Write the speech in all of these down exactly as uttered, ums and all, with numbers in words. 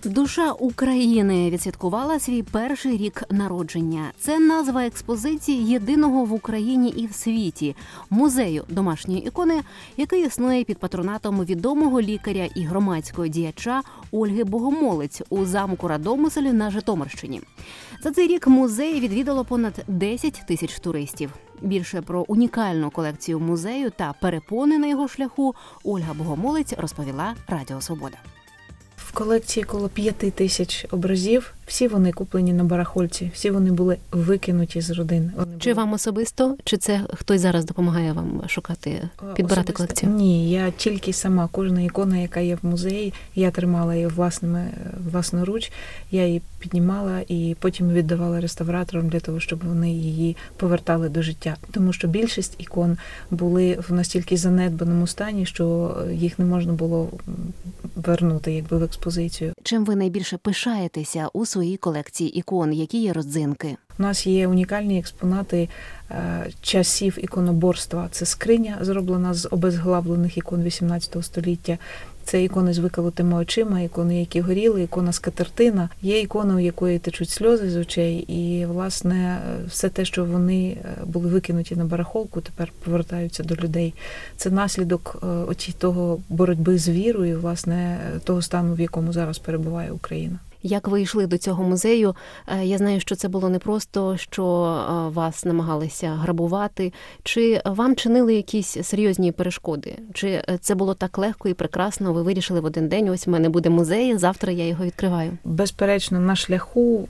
Душа України відсвяткувала свій перший рік народження. Це назва експозиції єдиного в Україні і в світі музею домашньої ікони, який існує під патронатом відомого лікаря і громадського діяча Ольги Богомолець у замку Радомисель на Житомирщині. За цей рік музей відвідало понад десять тисяч туристів. Більше про унікальну колекцію музею та перепони на його шляху Ольга Богомолець розповіла Радіо Свобода. В колекції коло п'яти тисяч образів. Всі вони куплені на барахольці, всі вони були викинуті з родин. Вони чи були... вам особисто, чи це хтось зараз допомагає вам шукати, підбирати особисто колекцію? Ні, я тільки сама. Кожна ікона, яка є в музеї, я тримала її власними, власноруч, я її піднімала і потім віддавала реставраторам для того, щоб вони її повертали до життя. Тому що більшість ікон були в настільки занедбаному стані, що їх не можна було вернути якби в експозицію. Чим ви найбільше пишаєтеся у своїй колекції ікон? Які є родзинки? У нас є унікальні експонати е, часів іконоборства. Це скриня, зроблена з обезглавлених ікон вісімнадцятого століття. Це ікони з виколотими очима, ікони, які горіли, ікона скатертина. Є ікона, у якої течуть сльози з очей. І, власне, все те, що вони були викинуті на барахолку, тепер повертаються до людей. Це наслідок оті того боротьби з вірою, власне, того стану, в якому зараз перебуває Україна. Як ви йшли до цього музею? Я знаю, що це було не просто, що вас намагалися грабувати. Чи вам чинили якісь серйозні перешкоди? Чи це було так легко і прекрасно? Ви вирішили в один день, ось у мене буде музей, завтра я його відкриваю? Безперечно, на шляху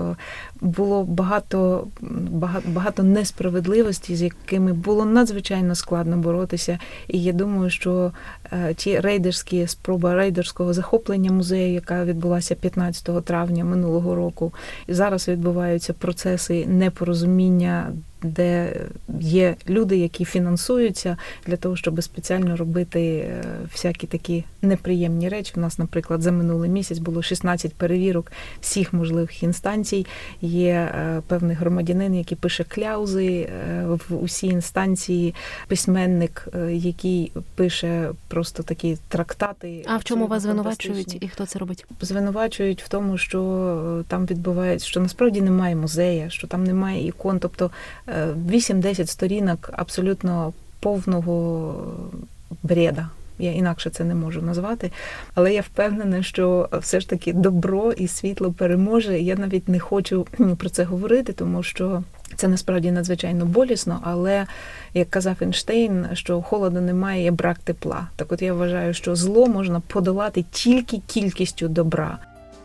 було багато, багато, багато несправедливості, з якими було надзвичайно складно боротися. І я думаю, що ті рейдерські спроби рейдерського захоплення музею, яка відбулася п'ятнадцятого травня минулого року, і зараз відбуваються процеси непорозуміння, де є люди, які фінансуються для того, щоб спеціально робити всякі такі неприємні речі. У нас, наприклад, за минулий місяць було шістнадцять перевірок всіх можливих інстанцій. Є певний громадянин, який пише кляузи в усі інстанції, письменник, який пише просто такі трактати. А в чому вас звинувачують і хто це робить? Звинувачують в тому, що там відбувається, що насправді немає музея, що там немає ікон, тобто вісім-десять сторінок абсолютно повного бреда. Я інакше це не можу назвати. Але я впевнена, що все ж таки добро і світло переможе. Я навіть не хочу про це говорити, тому що це насправді надзвичайно болісно, але, як казав Ейнштейн, що холоду немає, є брак тепла. Так от я вважаю, що зло можна подолати тільки кількістю добра.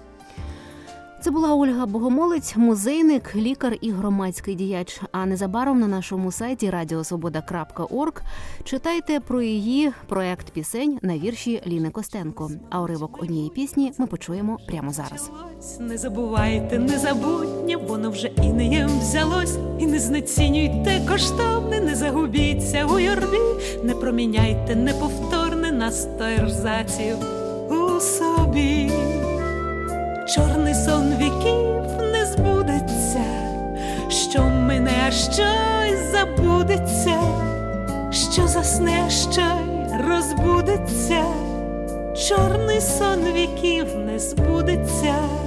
Це була Ольга Богомолець, музейник, лікар і громадський діяч. А незабаром на нашому сайті радіо свобода крапка орг читайте про її проект пісень на вірші Ліни Костенко. А уривок однієї пісні ми почуємо прямо зараз. Не забувайте, незабутнє, воно вже і не їм взялось. І не знецінюйте коштовне, не загубіться у юрбі. Не проміняйте неповторне на сто ерзаців у собі. Чорний сон віків не збудеться, що мине, а що й забудеться, що засне, що й розбудеться. Чорний сон віків не збудеться.